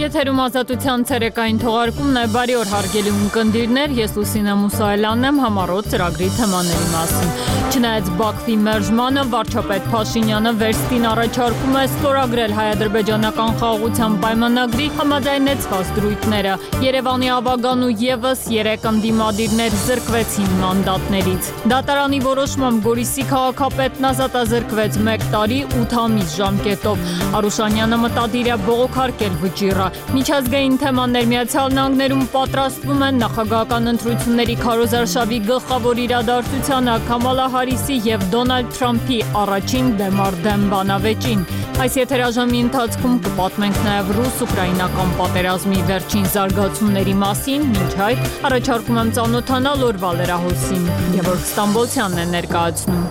Եթերում ազատության ցերեկային թողարկումն է, բարի օր հարգելի ունկնդիրներ, ես Լուսինե Մուսայելյանն եմ համառոտ ծրագրի թեմաների մասին։ Չնայած Բաքվի մերժմանը, վարչապետ Փաշինյանը վերստին առաջարկում է ստորագրել հայ-ադրբեջանական խաղաղության պայմանագրի համաձայնեցված դրույթները։ Երևանի ավագան ու ևս 3 ընդդիմադիրներ զրկվեցին մանդատներից։ Դատարանի որոշմամբ Գորիսի քաղաքապետն ազատազրկվեց 1 տարի 8 ամիս ժամկետով։ Արուշանյանը մտադիր է բողոքարկել վճիռը։ Միջազգային թեմաներ Միացյալ Նահանգներում պատրաստվում են նախագահական ընտրությունների քարոզարշավի գլխավոր իրադարձությանը Քամալա Հարիսի եւ Դոնալդ Թրամփի առաջին դեմարդեմ բանավեճին։ Այս եթերաժամի ընթացքում կպատմենք նաեւ ռուս-ուկրաինական պատերազմի վերջին զարգացումների մասին, մինչ այդ առաջարկում եմ ծանոթանալ օրվա լրահոսին։ Գևորգ Ստամբոլցյանն է ներկայացնում։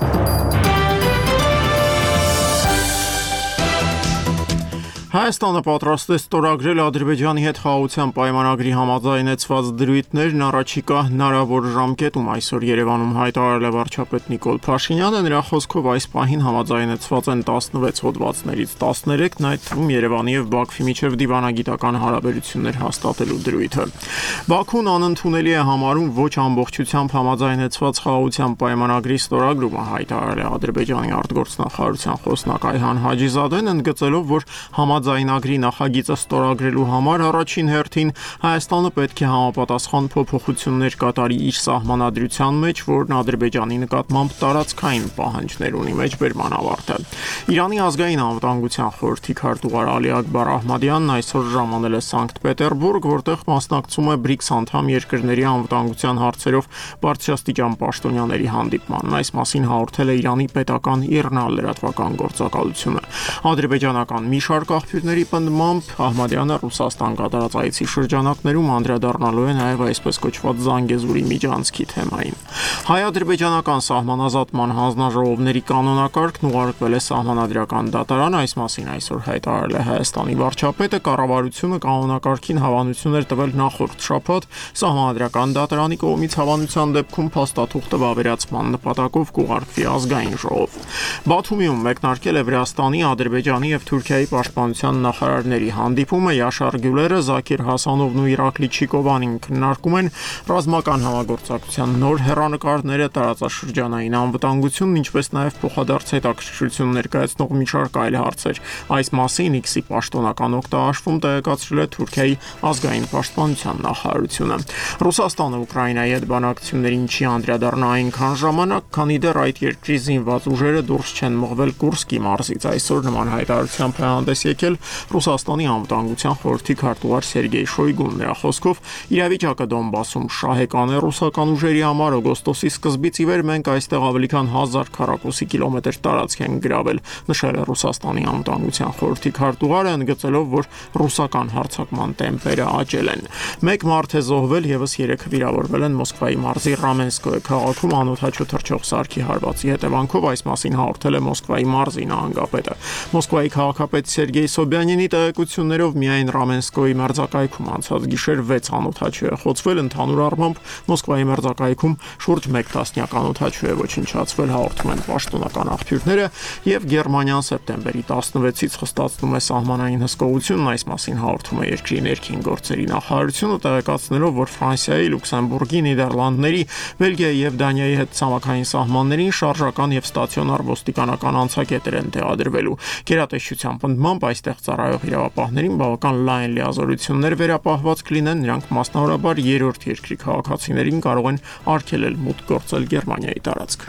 Հայաստանը պատրաստ է ստորագրել Ադրբեջանի հետ խաղաղության պայմանագրի համաձայնեցված դրույթներն առաջիկա հնարավոր ժամկետում, այսօր Երևանում հայտարարել է վարչապետ Նիկոլ Փաշինյանը, նրա խոսքով այս պահին համաձայնեցված են 16 հոդվածներից 13-ն, այդ թվում Երևանի եւ Բաքվի միջև դիվանագիտական հարաբերություններ հաստատելու դրույթը։ Բաքուն անընդունելի է համարում ոչ ամբողջությամբ համաձայնեցված խաղաղության պայմանագրի ստորագրումը, հայտարարել է Ադրբեջանի արտգործնախարարության խոսնակ Այհան Հաջիզադեն, ընդգծելով, որ Ձայնագրի նախագիծը ստորագրելու համար առաջին հերթին Հայաստանը պետք է համապատասխան փոփոխություններ կատարի իր սահմանադրության մեջ, որն Ադրբեջանի նկատմամբ տարածքային պահանջներ ունի, մեջբերման ավարտը։ Իրանի ազգային անվտանգության խորհրդի քարտուղար Ալի Ակբար Ահմադյանն այսօր ժամանել է Սանկտ Պետերբուրգ, որտեղ մասնակցում է BRICS անդամ երկրների անվտանգության հարցերով բարձրաստիճան պաշտոնյաների հանդիպմանն։ Այս մասին հաղորդել է Իրանի պետական ԻՌՆԱ լրատվական գործակալությունը։ Ադրբեջանական մի շարք աղբյուրների պնդմամբ Ահմադյանը Ռուսաստան կատարած այցի շրջանակներում անդրադառնալու է նաև այսպես կոչված Զանգեզուրի միջանցքի թեմային։ Հայ-ադրբեջանական սահմանազատման հանձնաժողովների կանոնակարգն ուղարկվել է Սահմանադրական դատարան, այս մասին այսօր հայտարարել է Հայաստանի վարչապետը, կառավարությունը կանոնակարգին հավանություն էր տվել նախորդ շաբաթ, Սահմանադրական դատարանի կողմից հավանության դեպքում փաստաթուղթը վավերացման նպատակով կուղարկվի ազգային ժողով։ Բաթումիում մեկնարկել է Վրաստանի, Ադրբեջանի եւ Թուրքիայի պաշտպանության նախարարների հանդիպումը, Յաշար Գյուլերը, Զաքիր Հասանովն ու Իրակլի Չիկովանին քննարկում են ռազմական համագործակցության նոր հեռանկարները, տարածաշրջանային անվտանգությունն, ինչպես նաև փոխադարձ հետաքրքրություն ներկայացնող մի շարք այլ հարցեր։ Այս մասին X-ի պաշտոնական օգտահաշվում տեղեկացրել է Թուրքիայի ազգային պաշտպանության նախարարությունը։ Ռուսաստանը Ուկրաինայի հետ բանակցություններին չի անդրադառնա այնքան ժամանակ, քանի դեռ այդ երկրի զինված ուժերը դուրս չեն մղվել Կուրսկի մարզից։ Այսօր նման հայտարարությամբ հանդես եկել Ռուսաստանի անվտանգության խորհրդի քարտուղար Սերգեյ Շոյգուն, նրա խոսքով իրավիճակը Դոնբասում շահեկան է ռուսական ուժերի համար, օգոստոսի սկզբից ի վեր մենք այստեղ ավելի քան 1000 քառակուսի կիլոմետր տարածք են գրավել, նշել է Ռուսաստանի անվտանգության խորհրդի քարտուղարը, ընդգծելով, որ ռուսական հարձակման տեմպերը աճել են։ Մեկ մարդ է զոհվել, եւս 3 վիրավորվել են Մոսկվայի մարզի Ռամենսկոյե քաղաքում անօդաչու թռչող սարքի հարվածի հետևանքով, այս մասին հաղորդել է Մոսկվայի մարզի նահանգապետը։ Մոսկվայի քաղաքապետ Սերգեյ Սոբյանինի տեղեկություններով միայն Ռամենսկոյի մերձակայքում անցած գիշեր 6 անօդաչու է խոցվել, ընդհանուր առմամբ Մոսկվայի մերձակայքում շուրջ 1 տասնյակ անօդաչու է ոչնչացվել, հաղորդում են պաշտոնական աղբյուրները, եւ Գերմանիան սեպտեմբերի 16-ից խստացնում է սահմանային հսկողությունն, այս մասին հաղորդում է երկրի ներքին գործերի նախարարությունը, տեղեկացնելով, որ Ֆրանսիայի, Լյուքսեմբուրգի, Նիդերլանդների, Բելգիայի եւ Դանիայի հետ ցամաքային սահմաններին շարժական եւ ստացիոնար ոստիկանական անցակետեր են տեղադրվելու։ Գերատեսչության պնդմամբ այստեղ ծառայող իրավապահներին բավական լայն լիազորություններ վերապահված կլինեն, նրանք մասնավորաբար երրորդ երկրի քաղաքացիներին կարող են արգելել մուտք գործել Գերմանիայի տարածք։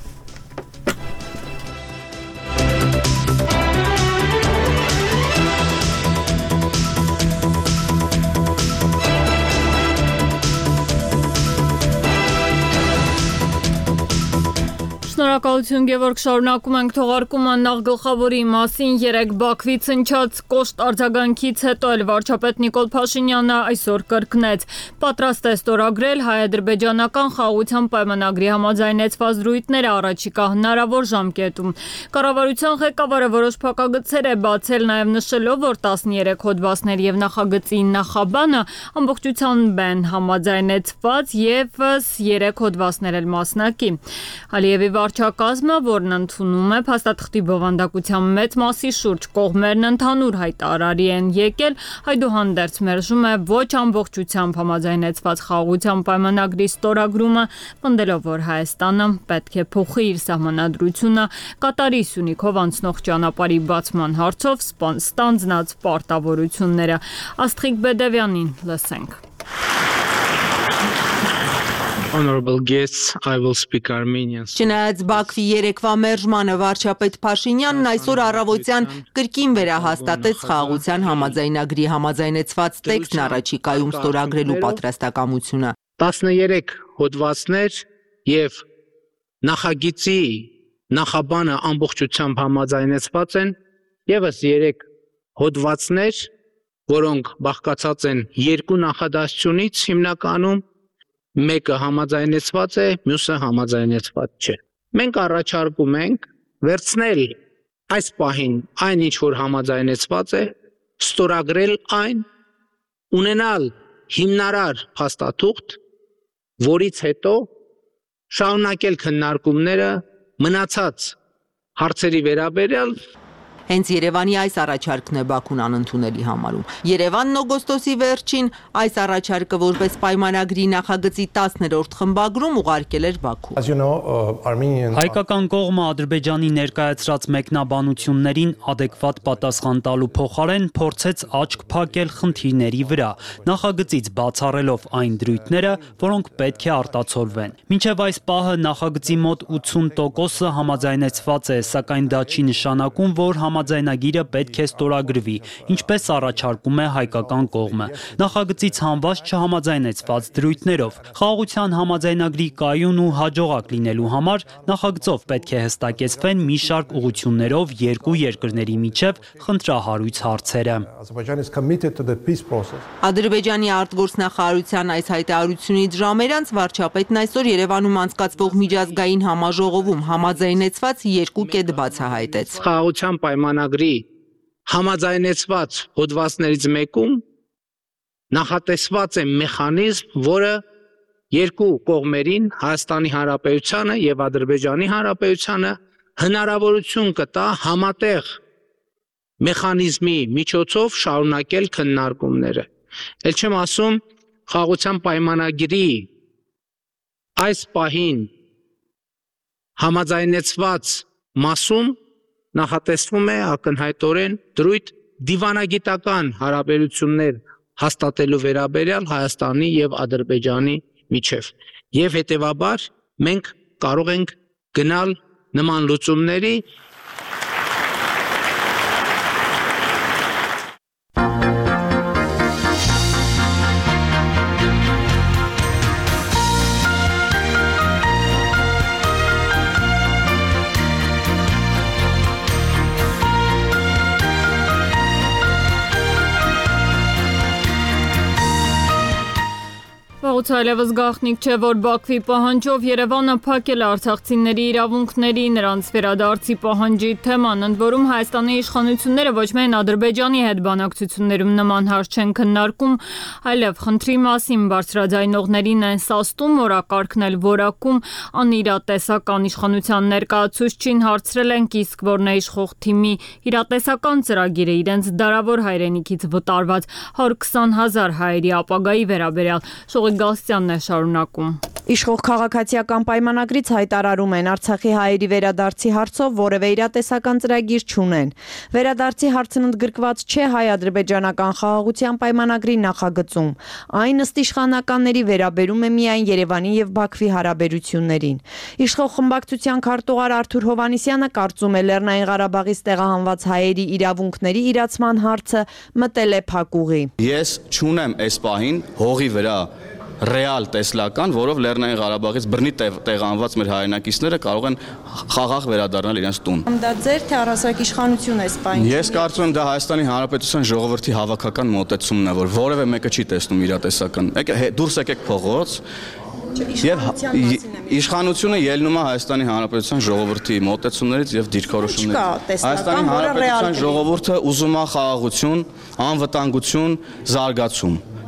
Շնորհակալություն Գևորգ, շարունակում ենք թողարկումը նախ գլխավորի մասին։ 3 Բաքվից հնչած կոշտ արձագանքից հետո էլ վարչապետ Նիկոլ Փաշինյանը այսօր կրկնեց. պատրաստ է ստորագրել հայ-ադրբեջանական խաղաղության պայմանագրի համաձայնեցված դրույթները առաջիկա հնարավոր ժամկետում։ Կառավարության ղեկավարը որոշ փակագծեր է բացել, նաև նշելով, որ 13 հոդվածներ եւ նախագծի նախաբանը ամբողջությամբ են համաձայնեցված եւ 3 հոդվածներ էլ մասնակի։ Ալիևի վարչակարգ կազմը, որն ընդունում է փաստաթղթի բովանդակության մեծ մասի շուրջ կողմերն ընդհանուր հայտարարի են եկել, այդուհանդերձ մերժում է ոչ ամբողջությամբ համաձայնեցված խաղաղության պայմանագրի ստորագրումը, պնդելով, որ Հայաստանը պետք է փոխի իր սահմանադրությունը Կատարի Սյունիքով անցնող ճանապարհի բացման հարցով ստանձնած պարտավորությունները։ Աստղիկ Բեդևյանին լսենք։ Honorable guests, I will speak Armenian. Չնայած Բաքվի երեկվա մերժմանը վարչապետ Փաշինյանն այսօր առավոտյան կրկին վերահաստատեց խաղաղության համաձայնագրի համաձայնեցված տեքստն առաջիկայում ստորագրելու պատրաստակամությունը։ 13 հոդվածներ եւ նախագծի նախաբանը ամբողջությամբ համաձայնեցված են, եւս 3 հոդվածներ, որոնք բաղկացած են երկու նախադասությունից հիմնականում մեկը համաձայնեցված է, մյուսը համաձայնեցված չէ։ Մենք առաջարկում ենք վերցնել այս պահին այն ինչ որ համաձայնեցված է, ստորագրել այն, ունենալ հիմնարար փաստաթուղթ, որից հետո շարունակել քննարկումները մնացած հարցերի վերաբերյալ։ Հենց Երևանի այս առաջարկն է Բաքուն անընդունելի համարում։ Երևանն օգոստոսի վերջին այս առաջարկը որպես պայմանագրի նախագծի 10-րդ խմբագրում ուղարկել էր Բաքու։ Հայկական կողմը Ադրբեջանի ներկայացրած մեկնաբանություններին adekvat պատասխան տալու փոխարեն փորձեց աչք փակել խնդիրների վրա, նախագծից բացառելով այն դրույթները, որոնք պետք է արտացոլվեն։ Մինչև այս պահը նախագծի մոտ 80%-ը համաձայնեցված է, սակայն դա չի նշանակում, որ համաձայնագիրը պետք է ստորագրվի, ինչպես առաջարկում է հայկական կողմը։ Նախագծից հանված չհամաձայնեցված դրույթներով խաղաղության համաձայնագրի կայուն ու հաջողակ լինելու համար նախագծով պետք է հստակեցվեն մի շարք ուղղություններով երկու երկրների միջև խնդրահարույց հարցերը։ Ադրբեջանի արտգործնախարարության այս հայտարարությունից ժամեր անց վարչապետն այսօր Երևանում անցկացվող միջազգային համաժողովում համաձայնեցված երկու կետ բացահայտեց։ Խաղաղության պայմանագրի համաձայնեցված հոդվածներից մեկում նախատեսված է մեխանիզմ, որը երկու կողմերին, Հայաստանի Հանրապետությանը եւ Ադրբեջանի Հանրապետությանը հնարավորություն կտա համատեղ մեխանիզմի միջոցով շարունակել քննարկումները։ Էլ չեմ ասում խաղաղության պայմանագրի այս պահին համաձայնեցված մասում նախատեսվում է ակնհայտորեն դրույթ դիվանագիտական հարաբերություններ հաստատելու վերաբերյալ Հայաստանի եւ Ադրբեջանի միջև։ Եվ հետեւաբար մենք կարող ենք գնալ նման լուծումների։ Այլևս գաղտնիք չէ, որ Բաքվի պահանջով Երևանը փակել է արցախցիների իրավունքների, նրանց վերադարձի պահանջի թեման, ընդ որում Հայաստանի իշխանությունները ոչ միայն Ադրբեջանի հետ բանակցություններում նման հարց չեն քննարկում, այլև խնդրի մասին բարձրաձայնողներին են սաստում, օրակարգն էլ որակում, անիրատեսական իշխանության ներկայացուցչին հարցրել են, իսկ որն է իշխող թիմի իրատեսական ծրագիրը իրենց դարավոր հայրենիքից վտարված 120,000 հայերի ապագայի վերաբերյալ։ Գալստյանն է շարունակում։ Իշխող քաղաքացիական պայմանագրից հայտարարում են Արցախի հայերի վերադարձի հարցով որևէ իրատեսական ծրագիր չունեն։ Վերադարձի հարցն ընդգրկված չէ հայ-ադրբեջանական խաղաղության պայմանագրի նախագծում։ Այն ըստ իշխանականների վերաբերում է միայն Երևանի եւ Բաքվի հարաբերություններին։ Իշխող խմբակցության քարտուղար Արթուր Հովհաննիսյանը կարծում է Լեռնային Ղարաբաղից տեղահանված հայերի իրավունքների իրացման հարցը մտել է փակուղի։ Ես չունեմ այս պահին հողի վրա ռեալ տեսլական, որով Լեռնային Ղարաբաղից բռնի տեղանված մեր հայրենակիցները կարող են խաղաղ վերադառնալ իրենց տուն։ Դա ձեր թե առասարակ իշխանություն է սպայն։ Ես կարծում եմ դա Հայաստանի Հանրապետության ժողովրդի հավաքական մոտեցումն է, որ որևէ մեկը չի տեսնում իրատեսական։ Դուրս եկեք փողոց։ Եվ իշխանությունը ելնում է Հայաստանի Հանրապետության ժողովրդի մոտեցումներից եւ դիրքորոշումներից։ Հայաստանի Հանրապետության ժողովուրդը ուզում է խաղաղություն, անվտանգություն, զարգացում։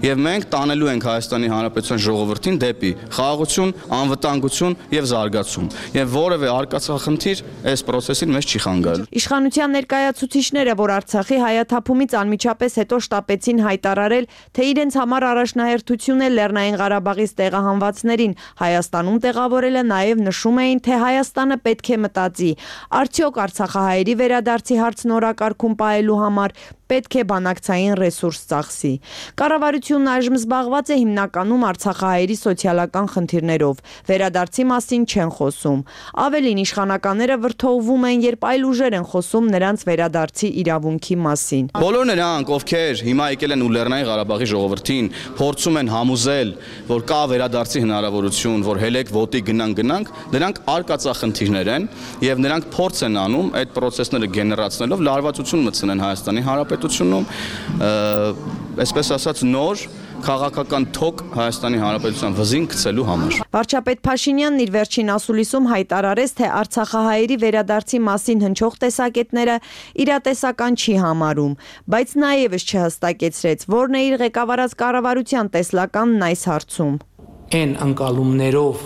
Եվ մենք տանելու ենք Հայաստանի Հանրապետության ժողովրդին դեպի խաղաղություն, անվտանգություն եւ զարգացում։ Եվ որևէ արկածախնդիր այս process-ին մեզ չի խանգարել։ Իշխանության ներկայացուցիչները, որ Արցախի հայաթափումից անմիջապես հետո շտապեցին հայտարարել, թե իրենց համար առաջնահերթություն է Լեռնային Ղարաբաղից տեղահանվածներին, Հայաստանում տեղավորելը նաև նշում էին, թե Հայաստանը պետք է մտածի. արդյոք արցախահայերի վերադարձի հարցն օրակարգում պահելու համար պետք է բանակցային ռեսուրս ծախսի։ Կառավարությունն այժմ զբաղված է հիմնականում արցախահայերի սոցիալական խնդիրներով, վերադարձի մասին չեն խոսում։ Ավելին, իշխանականները վրդովվում են, երբ այլ ուժեր են խոսում նրանց վերադարձի իրավունքի մասին։ Բոլոր նրանք, ովքեր հիմա եկել են ու Լեռնային Ղարաբաղի ժողովրդին փորձում են համոզել, որ կա վերադարձի հնարավորություն, որ հելեք ոտի գնանք, նրանք արկածախնդիրներ են եւ նրանք փորձ են անում այդ process-ները գեներացնելով լարվածություն մտցնեն Հայաստանի Հանրապետությունում, այսպես ասած նոր քաղաքական թոք Հայաստանի Հանրապետության վզին գցելու համար։ Վարչապետ Փաշինյանն իր վերջին ասուլիսում հայտարարեց, թե արցախահայերի վերադարձի մասին հնչող տեսակետները իրատեսական չի համարում, բայց նաև չհստակեցրեց, որն է իր ղեկավարած կառավարության տեսլականն այս հարցում։ Այն ընկալումներով,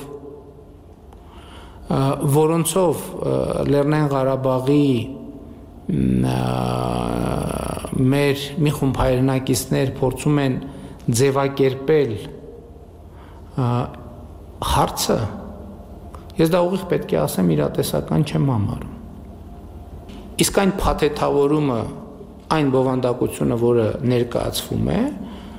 որոնցով Լեռնային Ղարաբաղի մեր մի խումբ հայրենակիցներ փորձում են ձևակերպել հարցը, ես դա ուղիղ պետք է ասեմ իրատեսական չեմ համարում։ Իսկ այն փաթեթավորումը, այն բովանդակությունը, որը ներկայացվում է,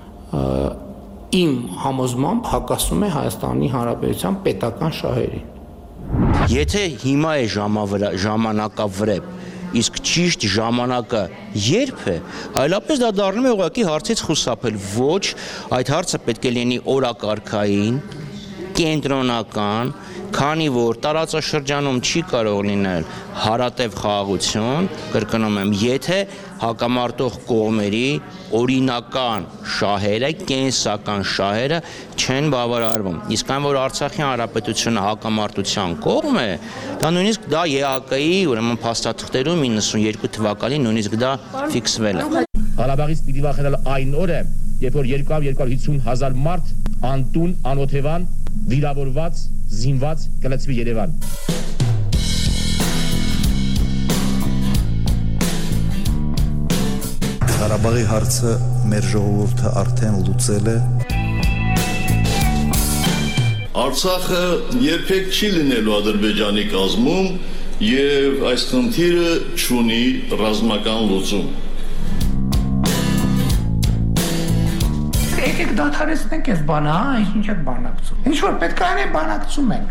իմ համոզմամբ հակասում է Հայաստանի Հանրապետության պետական շահերին։ Եթե հիմա է ժամանակավրեպ, իսկ ճիշտ ժամանակը երբ է, այլապես դա դառնում է ուղղակի հարցից խուսափել։ Ոչ, այդ հարցը պետք է լինի օրակարգային, կենտրոնական, քանի որ տարածաշրջանում չի կարող լինել հարատև խաղաղություն, կրկնում եմ, եթե հակամարտող կողմերի օրինական շահերը, կենսական շահերը չեն բավարարվում։ Իսկ այն, որ Արցախի Հանրապետությունը հակամարտության կողմ է, դա նույնիսկ դա ԵԱԿ-ի, ուրեմն փաստաթղթերում 92 թվականին նույնիսկ դա ֆիքսվել է։ Ղարաբաղից պիտի վախենալ այն օրը, երբ որ 250 հազար մարդ անտուն, անօթևան, վիրավորված, զինված կլցվի Երևան։ Ղարաբաղի հարցը մեր ժողովուրդը արդեն լուծել է։ Արցախը երբեք չի լինելու Ադրբեջանի կազմում եւ այս խնդիրը չունի ռազմական լուծում։ Եկեք դադարեցնենք այս բանը, ինչ եք բանակցում։ Ինչ որ պետք է անենք, բանակցում ենք։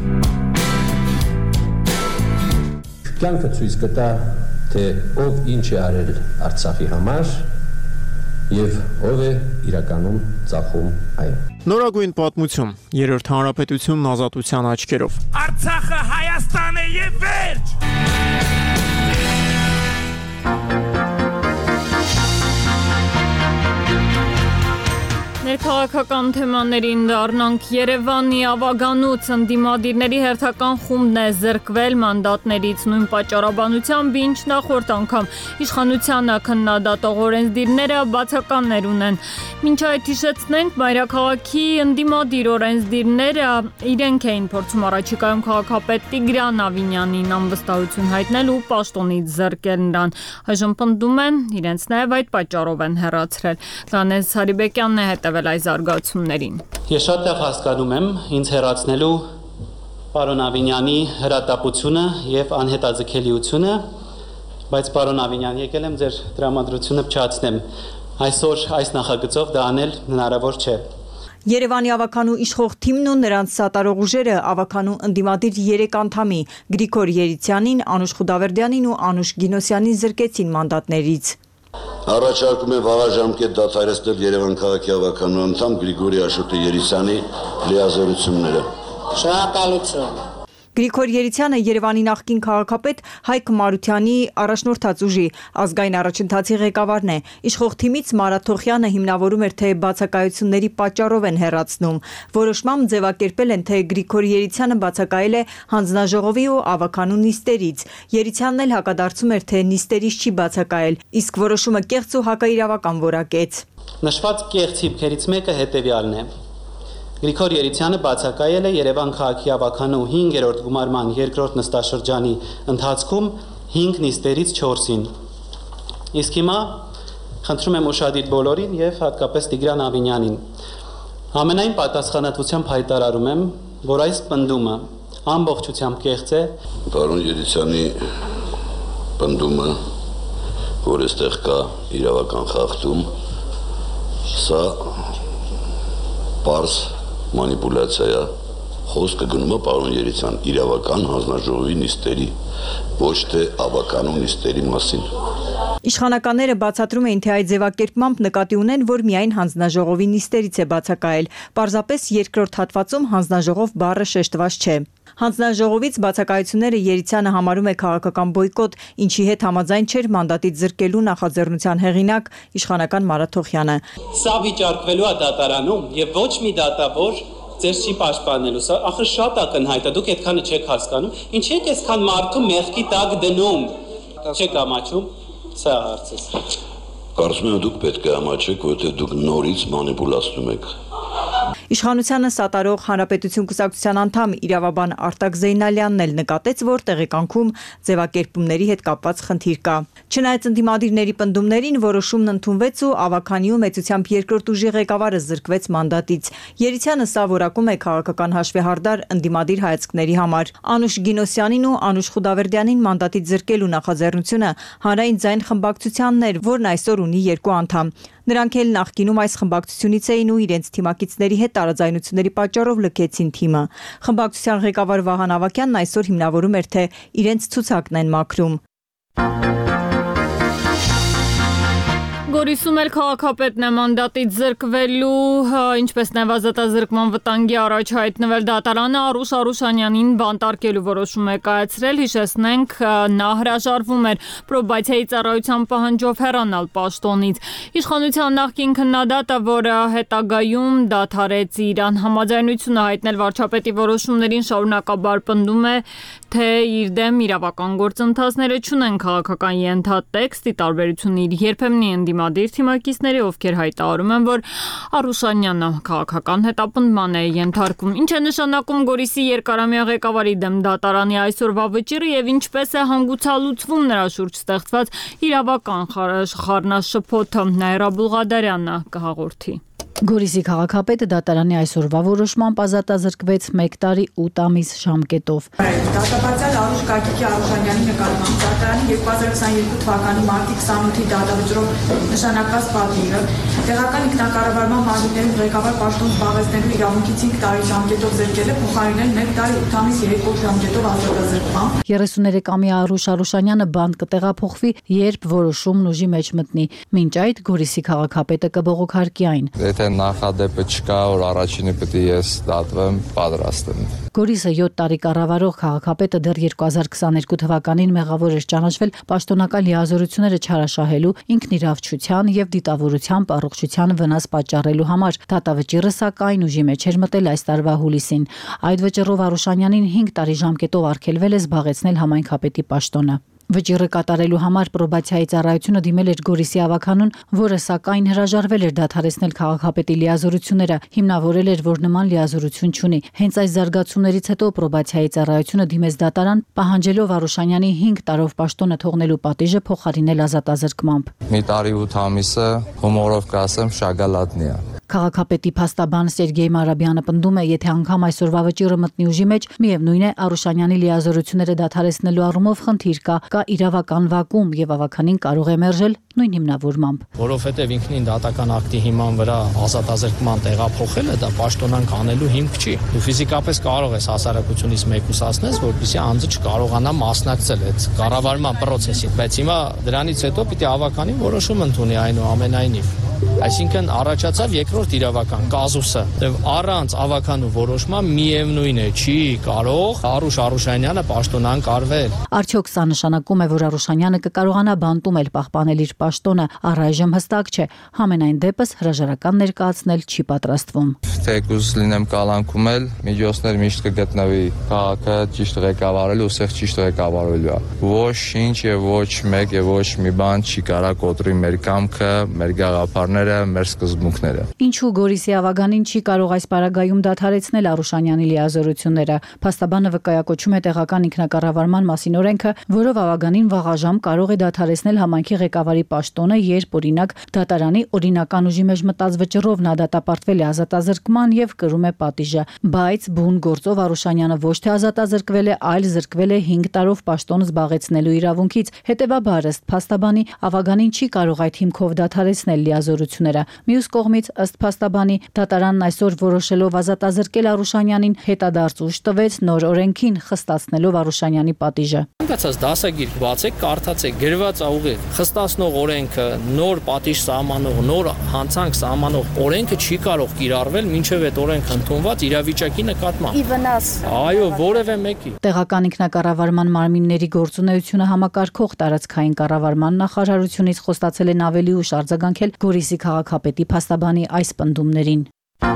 Կյանքը ցույց կտա, թե ով ինչ է արել Արցախի համար եւ ով է իրականում ծախում այն։ Նորագույն պատմություն, Երրորդ հանրապետությունն ազատության աչքերով։ Արցախը Հայաստան է եւ վերջ։ Ներքաղաքական թեմաներին դառնանք։ Երևանի ավագանոց ընդդիմադիրների հերթական խումբն է զրկվել մանդատներից նույն պատճառաբանությամբ, ինչ նախորդ անգամ իշխանությանը քննադատող օրենսդիրները բացականներ ունեն։ Մինչ այդ հիշեցնենք, Մայրաքաղաքի ընդդիմադիր օրենսդիրները իրենք էին փորձում առաջիկայում քաղաքապետ Տիգրան Ավինյանին անվստահություն հայտնել ու պաշտոնից զրկել նրան։ Այժմ պնդում են, իրենց նաև այդ պատճառով են հեռացրել։ Լանես Հարիբեկյանն է հետևել այս զարգացումներին։ Ես շատ լավ հասկանում եմ ինձ հեռացնելու պարոն Ավինյանի հրատապությունը եւ անհետաձգելիությունը, բայց պարոն Ավինյան, եկել եմ ձեր տրամադրությունը փչացնեմ։ Այսօր այս նախագծով դա անել հնարավոր չէ։ Երևանի ավականու իշխող թիմն ու նրանց սատարող ուժերը ավականու ընդդիմադիր 3 անդամի Գրիգոր Երիցյանին, Անուշ Խուդավերդյանին ու Անուշ Գինոսյանին զրկեցին մանդատներից։ Առաջարկում եմ վաղաժամկետ դադարեցնել Երևան քաղաքի ավականու անդամ Գրիգորի Աշոտի Երիցյանի լիազորությունները։ Շնորհակալություն։ Գրիգոր Երիցյանը Երևանի նախկին քաղաքապետ Հայկ Մարությանի առաջնորդած ուժի ազգային առաջընթացի ղեկավարն է։ Իշխող թիմից Մարաթ Թոխյանը հիմնավորում էր, թե բացակայությունների պատճառով են հեռացնում։ Որոշմամբ ձևակերպել են, թե Գրիգոր Երիցյանը բացակայել է հանձնաժողովի ու ավականու նիստերից։ Երիցյանն էլ հակադարձում էր, թե նիստերից չի բացակայել, իսկ որոշումը կեղծ ու հակաիրավական որակեց։ Նշված կեղծ հիմքերից մեկը հետևյալն է։ Գրիգոր Երիցյանը բացակայել է Երևան քաղաքի ավականու 5-րդ գումարման 2-րդ նստաշրջանի ընթացքում 5 նիստերից 4-ին։ Իսկ հիմա խնդրում եմ ուշադիր բոլորին եւ հատկապես Տիգրան Ավինյանին։ Ամենայն պատասխանատվությամբ հայտարարում եմ, որ այս պնդումը ամբողջությամբ կեղծ է։ Պարոն Երիցյանի պնդումը, որ այստեղ կա իրավական խախտում, սա պարզ մանիպուլյացիա է, խոսքը գնում է պարոն Երիցյան իրավական հանձնաժողովի նիստերի, ոչ թե ավականու նիստերի մասին։ Իշխանականները բացատրում էին, թե այդ ձևակերպմամբ նկատի ունեն, որ միայն հանձնաժողովի նիստերից է բացակայել։ Պարզապես երկրորդ հատվածում հանձնաժողով բառը շեշտված չէ։ Հանձնաժողովից բացակայությունները Երիցյանը համարում է քաղաքական բոյկոտ, ինչի հետ համաձայն չէր մանդատից զրկելու նախաձեռնության հեղինակ իշխանական Մարաթ Թոխյանը։ Սա վիճարկվելու է դատարանում եւ ոչ մի դատավոր ձեր չի պաշտպանելու։ Սա ախր շատ ակնհայտ է, դուք այդքանը չեք հասկանում։ Ինչի՞ եք այսքան մարդու մեղքի տակ դնում։ Չեք ամաչում։ Սա հարցս։ Կարծում եմ դուք պետք է ամաչեք, որովհետեւ դուք նորից մանիպուլացնում եք։ Իշխանությանը սատարող Հանրապետություն կուսակցության անդամ իրավաբան Արտակ Զեյնալյանն էլ նկատեց, որ տեղեկանքում ձևակերպումների հետ կապված խնդիր կա։ Չնայած ընդդիմադիրների պնդումներին, որոշումն ընդունվեց ու ավականիու մեծությամբ երկրորդ ուժի ղեկավարը զրկվեց մանդատից։ Երիցյանը սա որակում է քաղաքական հաշվեհարդար ընդդիմադիր հայացքների համար։ Անուշ Գինոսյանին ու Անուշ Խուդավերդյանին մանդատից զրկելու նախաձեռնությունը հանրային ձայն խմբակցությանն էր, որն այսօր ունի 2 անդամ։ Նրանք էլ նախկինում այս խմբակցությունից էին ու իրենց թիմակիցների հետ տարաձայնությունների պատճառով լքեցին թիմը։ Խմբակցության ղեկավար Վահան Ավակյանն այսօր հիմնավորում էր, թե իրենց ցուցակն են մաքրում։ Գորիսում էլ քաղաքապետն է մանդատից զրկվելու, ինչպես նվազատազրկման վտանգի առաջ հայտնվել դատարանը Արուշ Արուշանյանին բանտարկելու որոշում է կայացրել։ Հիշեցնենք, նա հրաժարվում էր պրոբացիայի ծառայության պահանջով հեռանալ պաշտոնից։ Իշխանության նախկին քննադատը, որը հետագայում դադարեց իր անհամաձայնությունը հայտնել վարչապետի որոշումներին, շարունակաբար պնդում է, թե իր դեմ իրավական գործընթացները չունեն քաղաքական ենթատեքստ, ի տարբերություն իր երբեմնի ընդդիմադիր թիմակիցների, ովքեր հայտարարում են, որ Արուշանյանը քաղաքական հետապնդման է ենթարկում։ Ինչ է նշանակում Գորիսի երկարամյա ղեկավարի դեմ դատարանի այսօրվա վճիռը եւ ինչպես է հանգուցալուծվում նրա շուրջ ստեղծված իրավական խառնաշփոթը, Նաիրա Բուլղադարյանը կհաղորդի։ Գորիսի քաղաքապետը դատարանի այսօրվա որոշմամբ ազատազրկվեց 1 տարի 8 ամիս ժամկետով։ Դատապարտյալ Արուշ Գագիկի Արուշանյանի նկատմամբ դատարանի 2022 թվականի մարտի 28-ի դատավճռով նշանակված պատվիրը տեղական ինքնակառավարման մարմիններում ղեկավար պաշտոն զբաղեցնելու իրավունքից 5 տարի ժամկետով զրկել է, փոխարինել 1 տարի 8 ամիս 3 օր ժամկետով ազատազրկմամբ։ 33-ամյա Արուշ Արուշանյանը բանտ կտեղափոխվի, երբ որոշումն ուժի մեջ մտնի։ Մինչ այդ Գորիսի քաղաքապետը կբողոքարկի այն։ Նախադեպը չկա, որ առաջինը պետք է ես դատվեմ, պատրաստ եմ։ Գորիսը 7 տարի կառավարող քաղաքապետը դեռ 2022 թվականին մեղավոր էր ճանաչվել պաշտոնական լիազորությունները չարաշահելու, ինքնիրավչության եւ դիտավորության առողջության վնաս պատճառելու համար։ Դատավճիռը սակայն ուժի մեջ էր մտել այս տարվա հուլիսին։ Այդ վճռով Արուշանյանին 5 տարի ժամկետով արգելվել է զբաղեցնել համայնքապետի պաշտոնը։ Վճիռը կատարելու համար պրոբացիայի ծառայությունը դիմել էր Գորիսի ավականուն, որը սակայն հրաժարվել էր դադարեցնել քաղաքապետի լիազորությունները, հիմնավորել էր, որ նման լիազորություն չունի։ Հենց այս զարգացումներից հետո պրոբացիայի ծառայությունը դիմեց դատարան, պահանջելով Արուշանյանի 5 տարով պաշտոնը թողնելու պատիժը փոխարինել ազատազրկմամբ։ Մի տարի 8 ամիսը հումորով կասեմ շագալատնի է։ Քաղաքապետի փաստաբան Սերգեյ Մարաբյանը պնդում է, եթե անգամ այսօրվա վճիռը մտնի ուժի մեջ, միևնույն է Արուշանյանի լիազորությունները դադարեցնելու առումով խնդիր կա իրավական վակուում եւ ավականին կարող է մերժել նույն հիմնավորմամբ։ Որովհետեւ ինքնին դատական ակտի հիման վրա ազատազրկման տեղափոխելը դա պաշտոնանք անելու հիմք չի։ Դու ֆիզիկապես կարող ես հասարակությունից մեկուսացնես, որպեսզի անձը չկարողանա մասնակցել այդ կառավարման process-ին, բայց հիմա դրանից հետո պիտի ավականին որոշում ընդունի այնուամենայնիվ։ Այսինքն առաջացավ երկրորդ իրավական կազուսը։ Առանց ավականու որոշման միևնույն է, չի կարող Արուշ Արուշանյանը պաշտոնակրվել։ Արդյոք սա նշանակում է, որ Արուշանյանը կկարողանա բանտում էլ պահպանել իր պաշտոնը, առայժմ հստակ չէ։ Համենայն դեպս հրաժարական ներկայացնել չի պատրաստվում։ Թեկուզ լինեմ կալանքում էլ միջոցներ միշտ կգտնվի քաղաքը ճիշտ ղեկավարելու, ուսեղ ճիշտ ղեկավարելու։ Ոչ ինչ եւ ոչ մեկ եւ ոչ մի բան չի կարա կոտրի մեր կամքը, մեր գաղափարները, մեր սկզբունքները։ Ինչու Գորիսի Ավագանին չի կարող այս պարագայում դադարեցնել Արուշանյանի լիազորությունները։ Փաստաբանը վկայակոչում է տեղական ինքնակառավարման մասին օրենքը, որով Ավագանին վաղաժամ կարող է դադարեցնել համայնքի ղեկավարի պաշտոնը, երբ օրինակ դատարանի օրինական ուժի մեջ մտած վճռով նա դատապարտվել է ազատազրկման եւ կրում է պատիժը։ Բայց բուն գործով Արուշանյանը ոչ թե ազատազրկվել է, այլ զրկվել է 5 տարով պաշտոն զբաղեցնելու իրավունքից։ Հետևաբար ըստ փաստաբանի Ավագանին չի կարող այդ հիմքով դադարեցնել լիազորությունները։ Մյուս կողմից ըստ փաստաբանի դատարանն այսօր որոշելով ազատազրկել Արուշանյանին հետադարձ ուժ տվեց նոր օրենքին, խստացնելով Արուշանյանի պատիժը։ Ցանկացած դասագիր բացեք, կարդացեք, գրված ա ուղիղ խստացնող օրենքը, նոր պատիժ սահմանող, նոր հանցանք սահմանող օրենքը չի կարող կիրառվել մինչև այդ օրենքը ընդունված իրավիճակի նկատմամբ։ Ի վնաս։ Այո, որևէ մեկի։ Տեղական ինքնակառավարման մարմինների գործունեությունը համակարգող տարածքային կառավարման նախարարությունից խոստացել են ավելի ուշ արձագանքել Գորիսի քաղաքապետի փաստաբանի այս պնդումներին։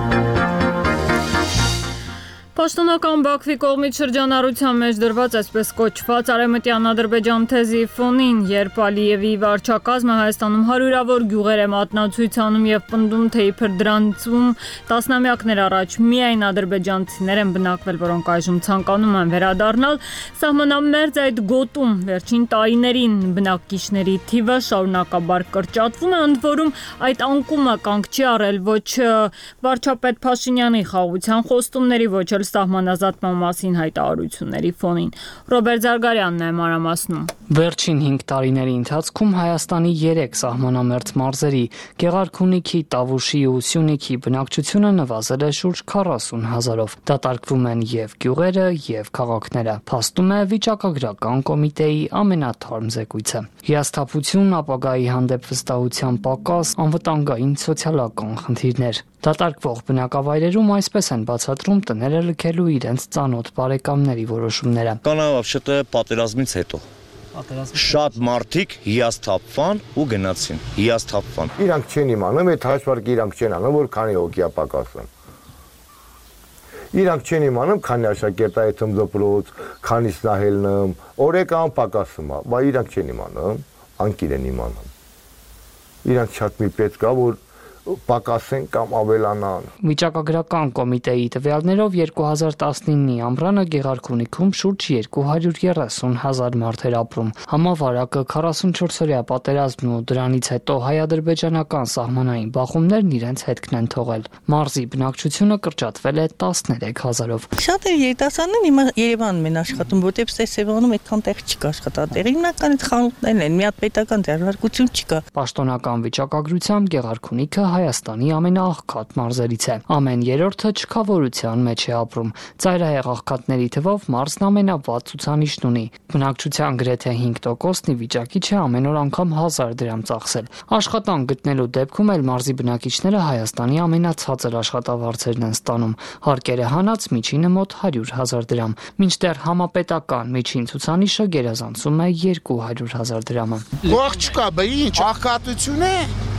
Պաշտոնական Բաքվի կողմից շրջանառության մեջ դրված այսպես կոչված արևմտյան Ադրբեջան թեզի ֆոնին, երբ Ալիևի վարչակազմը Հայաստանում հարյուրավոր գյուղեր է մատնացույց անում եւ պնդում, թե իբր դրանցում տասնամյակներ առաջ միայն ադրբեջանցիներ են բնակվել, որոնք այժմ ցանկանում են վերադառնալ, սահմանամերձ այդ գոտում վերջին տարիներին բնակիչների թիվը շարունակաբար կրճատվում է, ընդ որում այդ անկումը կանգ չի առել ոչ վարչապետ Փաշինյանի խաղաղության խոստումների, ոչ էլ սահմանազատման մասին հայտարարությունների ֆոնին։ Ռոբերտ Զարգարյանն է մանրամասնում։ Վերջին 5 տարիների ընթացքում Հայաստանի 3 սահմանամերձ մարզերի՝ Գեղարքունիքի, Տավուշի ու Սյունիքի բնակչությունը նվազել է շուրջ 40,000-ով։ Դատարկվում են եւ գյուղերը, եւ քաղաքները, փաստում է վիճակագրական կոմիտեի ամենաթարմ զեկույցը։ Հիասթափություն, ապագայի հանդեպ վստահության պակաս, անվտանգային սոցիալական խնդիրներ։ Դատարկվող բնակավայրերում այսպես են բացատրում տները լքելու իրենց ծանոթ բարեկամների որոշումները։ Կանավավշտը պատերազմից հետո շատ մարդիկ հիասթափվան ու գնացին, հիասթափվան։ Իրանք չեն իմանում, այդ հաշվարկը իրանք չեն անում, որ քանի հոգի է պակասն։ Իրանք չեն իմանում, քանի աշակերտայթում դպրոց, քանից նահելնում, օրեկան պակասում է, բայց իրանք չեն իմանում, անկիր են իմանում։ Իրանք շատ մի պետք է, որ պակասեն կամ ավելանան։ Վիճակագրական կոմիտեի տվյալներով 2019-ի ամռանը Գեղարքունիքում շուրջ 230,000 մարդ էր ապրում։ Համավարակը 44-օրյա պատերազմն ու դրանից հետո հայ-ադրբեջանական սահմանային բախումներն իրենց հետքն են թողել։ Մարզի բնակչությունը կրճատվել է 13,000-ով։ Շատ երիտասարդներ հիմա Երևանում են աշխատում, որտեղ Սևանում այդքան տեղ չկա աշխատատեղ։ Հիմնական այդ խանութներն են, մի հատ պետական դերակցություն չկա։ Պաշտոնական վիճակագրությամբ Գեղարքունիքը Հայաստանի ամենաաղքատ մարզերից է։ Ամեն երրորդը չքավորության մեջ է ապրում։ Ծայրահեղ աղքատների թվով մարզն ամենավատ ցուցանիշն ունի։ Բնակչության գրեթե 5%-ն ի վիճակի չէ ամեն օր անգամ 1000 դրամ ծախսել։ Աշխատանք գտնելու դեպքում էլ մարզի բնակիչները Հայաստանի ամենացածր աշխատավարձերն են ստանում։ Հարկերը հանած միջինը մոտ 100,000 դրամ, մինչդեռ համապետական միջին ցուցանիշը գերազանցում է 200,000 դրամը։ Ող չկա, բա ինչ աղքատություն է։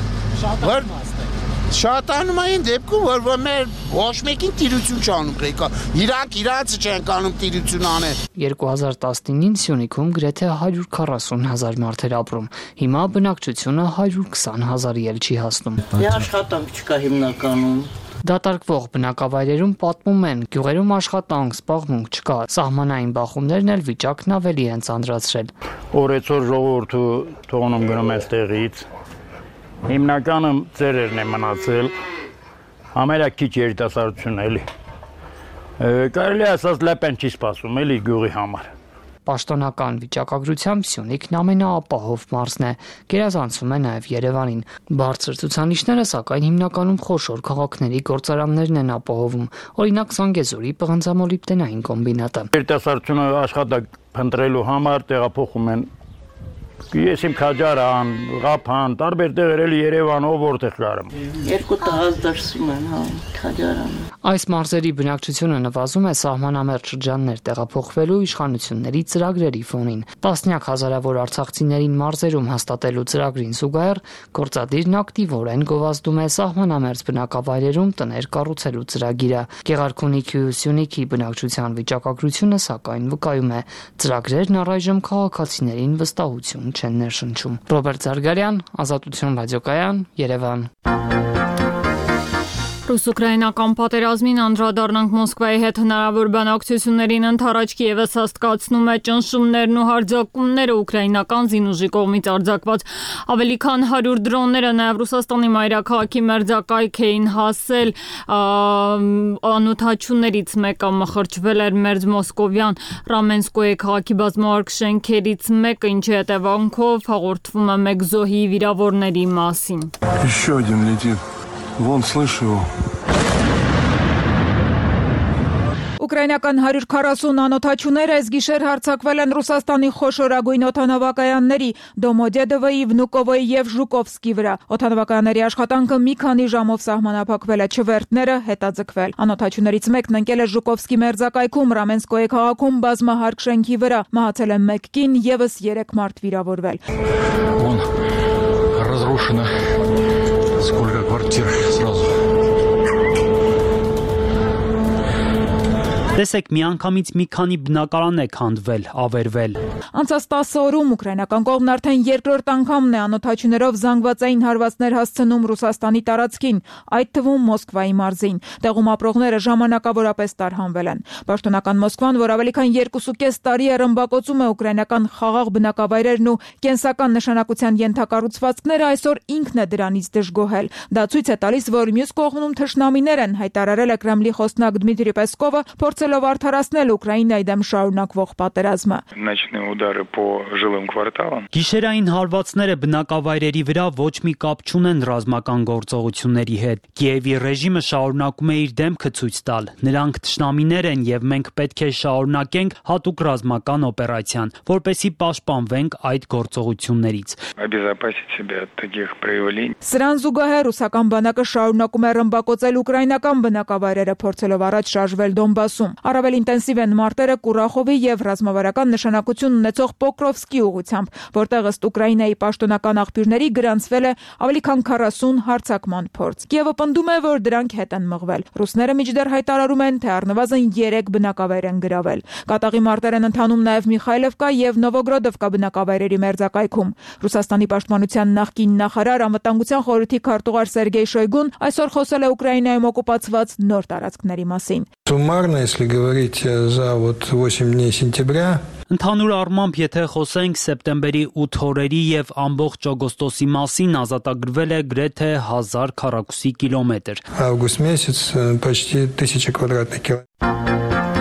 Շատանում այն դեպքում, որ մեր ոչ մեկին տիրություն չանում ղեկա, իրանք իրանցը չեն կանում տիրություն անել։ 2019-ին Սյունիքում գրեթե 140,000 մարդ էր ապրում, հիմա բնակչությունը 120,000-ի էլ չի հասնում։ Աշխատանք չկա հիմնականում։ Դատարկվող բնակավայրերում պատմում են, գյուղերում աշխատանք, զբաղմունք չկա, սահմանային բախումներն էլ վիճակն ավելի են ծանրացրել։ Օրեցօր ժողովուրդը թողնում գնում է տեղից։ Հիմնականը ծերերն է մնացել, համարյա քիչ երիտասարդություն էլի։ Կարելի ասած լեպեն չի սպասում էլի գյուղի համար։ Պաշտոնական վիճակագրությամբ Սյունիքն ամենաապահով մարզն է, գերազանցում է նաև Երևանին։ Բարձր ցուցանիշները սակայն հիմնականում խոշոր քաղաքների գործարաններն են ապահովում, օրինակ Զանգեզուրի պղնձամոլիբդենային կոմբինատը։ Երիտասարդությունը աշխատանք փնտրելու համար տեղափոխում են Ես իմ քաջարան, Ղափան, տարբեր տեղեր էլի Երևանով որտեղ կարեմ։ Երկու տղաս դրսում են, հա, քաջարանը։ Այս մարզերի բնակչությունը նվազում է սահմանամերձ շրջաններ տեղափոխվելու իշխանությունների ծրագրերի ֆոնին։ Տասնյակ հազարավոր արցախցիներին մարզերում հաստատելու ծրագրին զուգահեռ գործադիրն ակտիվորեն գովազդում է սահմանամերձ բնակավայրերում տներ կառուցելու ծրագիրը։ Գեղարքունիքի ու Սյունիքի բնակչության վիճակագրությունը սակայն վկայում է, ծրագրերն առայժմ քաղաքացիներին վստահություն չեն ներշնչում։ Ռոբերտ Զարգարյան, Ազատություն ռադիոկայան, Երևան։ Ռուս-ուկրաինական պատերազմին անդրադառնանք Մոսկվայի հետ հնարավոր բանակցություններին ընդառաջքի եւս հաստկացնում է ճնշումներն ու հարձակումները ուկրաինական զինուժի կողմից արձակված ավելի քան 100 դրոնները նաեւ Ռուսաստանի մայրաքաղաքի մերձակայք էին հասել անօթաչուներից մեկը մխրճվել էր մերձ մոսկովյան Ռամենսկոյի քաղաքի բազմավարկ շենքերից մեկը, ինչի հետևանքով հաղորդվում է մեկ զոհի վիրավորների մասին։ Еще один летит. Вон, слышу его. Ուկրաինական 140 անօթաչուներ այս գիշեր հարձակվել են Ռուսաստանի խոշորագույն օդանավակայանների Դոմոդեդովոյի, Վնուկովոյի եւ Ժուկովսկի վրա։ Օդանավակայանների աշխատանքը մի քանի ժամով սահմանափակվել է, չվերթները հետաձգվել։ Անօթաչուներից մեկն ընկել է Ժուկովսկի մերձակայքում Ռամենսկոյի քաղաքում բազմահարկ շենքի վրա։ Մահացել է մեկ կին, եւս 3 մարդ վիրավորվել։ Вон, разрушено. Сколько квартир сразу. Տեսեք, միանգամից մի քանի բնակարան է քանդվել, ավերվել։ Անցած 10 օրում ուկրաինական կողմն արդեն երկրորդ անգամն է անօթաչուներով զանգվածային հարվածներ հասցնում Ռուսաստանի տարածքին, այդ թվում Մոսկվայի մարզին։ Տեղում ապրողները ժամանակավորապես տարհանվել են։ Պաշտոնական Մոսկվան, որ ավելի քան 2.5 տարի է ռմբակոծում է ուկրաինական խաղաղ բնակավայրերն ու կենսական նշանակության ենթակառուցվածքները, այսօր ինքն է դրանից դժգոհել։ Դա ցույց է տալիս, որ մյուս կողմում թշնամիներ են, հայտարարել է Կրեմլի խոսնակ Դմիտրի Պեսկովը, փորձելով արդարացնել Ուկրաինայի դեմ շարունակվող պատերազմը։ Գիշերային հարվածները բնակավայրերի վրա ոչ մի կապ չունեն ռազմական գործողությունների հետ։ Կիևի ռեժիմը շարունակում է իր դեմքը ցույց տալ։ Նրանք թշնամիներ են եւ մենք պետք է շարունակենք հատուկ ռազմական օպերացիան, որպեսզի պաշտպանվենք այդ գործողություններից։ Սրան զուգահեռ ռուսական բանակը շարունակում է ռմբակոծել ուկրաինական բնակավայրերը, փորձելով առաջ շարժվել Դոնբասում։ Առավել ինտենսիվ են մարտերը Կուրախովի եւ ռազմավարական նշանակություն ունեցող Պոկրովսկի ուղղությամբ, որտեղ ըստ Ուկրաինայի պաշտոնական աղբյուրների գրանցվել է ավելի քան 40 հարձակման փորձ։ Կիևը պնդում է, որ դրանք հետ են մղվել։ Ռուսները մինչդեռ հայտարարում են, թե առնվազն 3 բնակավայր են գրավել։ Կատաղի մարտեր են ընթանում նաեւ Միխայլովկա եւ Նովոգրոդովկա բնակավայրերի մերձակայքում։ Ռուսաստանի պաշտպանության նախկին նախարար, անվտանգության խորհրդի քարտուղար Սերգեյ Շոյգուն այսօր խոսել է Ուկրաինայում օկուպացված նոր տարածքների մասին։ Суммарно, если говорить за 8 дней сентября, Ընդհանուր առմամբ, եթե խոսենք սեպտեմբերի 8 օրերի եւ ամբողջ օգոստոսի մասին, ազատագրվել է գրեթե 1000 քառակուսի կիլոմետր։ Август месяц почти 1000 квадратных километров.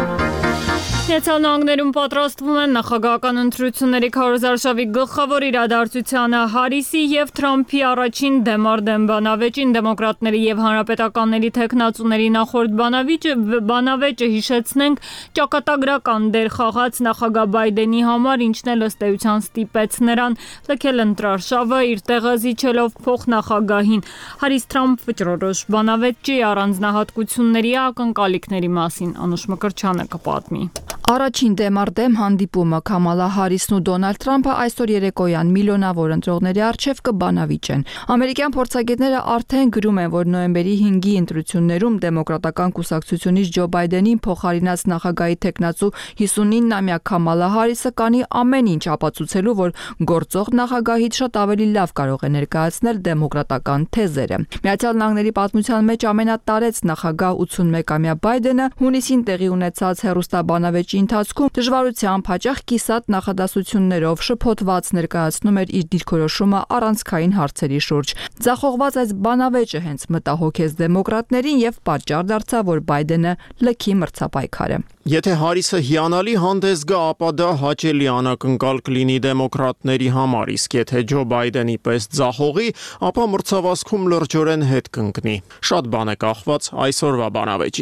Միացյալ Նահանգներում պատրաստվում են նախագահական ընտրությունների քարոզարշավի գլխավոր իրադարձությանը Հարիսի եւ Թրամփի առաջին դեմարդեմ բանավեճին դեմոկրատների եւ հանրապետականների թեկնածուների նախորդ բանավեճը հիշեցնենք ճակատագրական դեր խաղաց նախագահ Բայդենի համար, ինչն էլ ըստ էության ստիպեց նրան լքել ընտրարշավը, իր տեղը զիջելով փոխնախագահին։ Հարիս-Թրամփ վճռորոշ բանավեճի առանձնահատկությունների ակնկալիքների մասին Անուշ Մկրտչյանը կպատմի։ Առաջին դեմարդեմ հանդիպումը Քամալա Հարիսն ու Դոնալդ Թրամփը այսօր երեկոյան միլիոնավոր ընտրողների առջև կբանավիճեն։ Ամերիկյան փորձագետները արդեն գրում են, որ նոյեմբերի 5-ի ընտրություններում դեմոկրատական կուսակցությունից Ջո Բայդենին փոխարինած նախագահի տեխնացու 59-ամյա Քամալա Հարիսը կանի ամեն ինչ ապացուցելու, որ գործող նախագահից շատ ավելի լավ կարող է ներկայացնել դեմոկրատական թեզերը։ Միացյալ Նահանգների պատմության մեջ ամենատարեց նախագահ 81-ամյա Բայդենը հունիսին տեղի ունեցած հեռուստաբանավեճի ընթացքում դժվարությամբ հաճախ կիսատ նախադասություններով շփոթված ներկայացնում էր իր դիրքորոշումը առանցքային հարցերի շուրջ։ Ձախողված այս բանավեճը հենց մտահոգեց դեմոկրատներին եւ պատճառ դարձավ, որ Բայդենը լքի մրցապայքարը։ Եթե Հարիսը հիանալի հանդես գա, ապա դա հաճելի անակնկալ կլինի դեմոկրատների համար, իսկ եթե Ջո Բայդենի պես ձախողի, ապա մրցավազքում լրջորեն հետ կընկնի։ Շատ բան է կախված այսօրվա բանավեճից։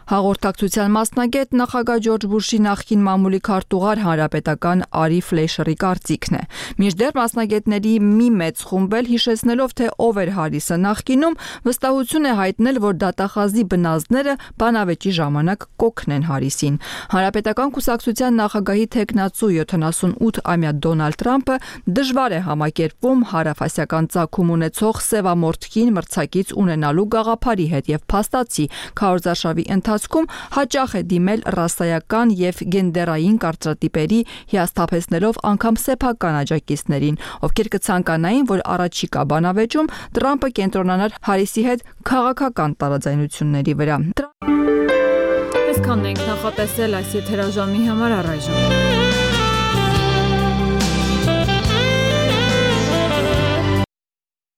Հաղորդակցության մասնագետ նախագահ Ջորջ Բուշի նախկին մամուլի քարտուղար հանրապետական Արի Ֆլեշերի կարծիքն է։ Մինչդեռ մասնագետների մի մեծ խումբ էլ հիշեցնելով, թե ով էր Հարիսը նախկինում, վստահություն է հայտնել, որ դատախազի բնազդները բանավեճի ժամանակ կօգնեն Հարիսին։ Հանրապետական կուսակցության նախագահի թեկնածու 78-ամյա Դոնալդ Թրամփը դժվար է համակերպվում հարավասիական ծագում ունեցող սևամորթքին մրցակից ունենալու գաղափարի հետ եւ փաստացի քարոզարշավի ընթացքում հաճախ է դիմել ռասայական եւ գենդերային կարծրատիպերի հիասթափեցնելով անգամ սեփական աջակիցներին, ովքեր կցանկանային, որ առաջիկա բանավեճում Թրամփը կենտրոնանար Հարիսի հետ քաղաքական տարաձայնությունների վրա։ Այսքանն ենք նախատեսել այս եթերաժամի համար առայժմ։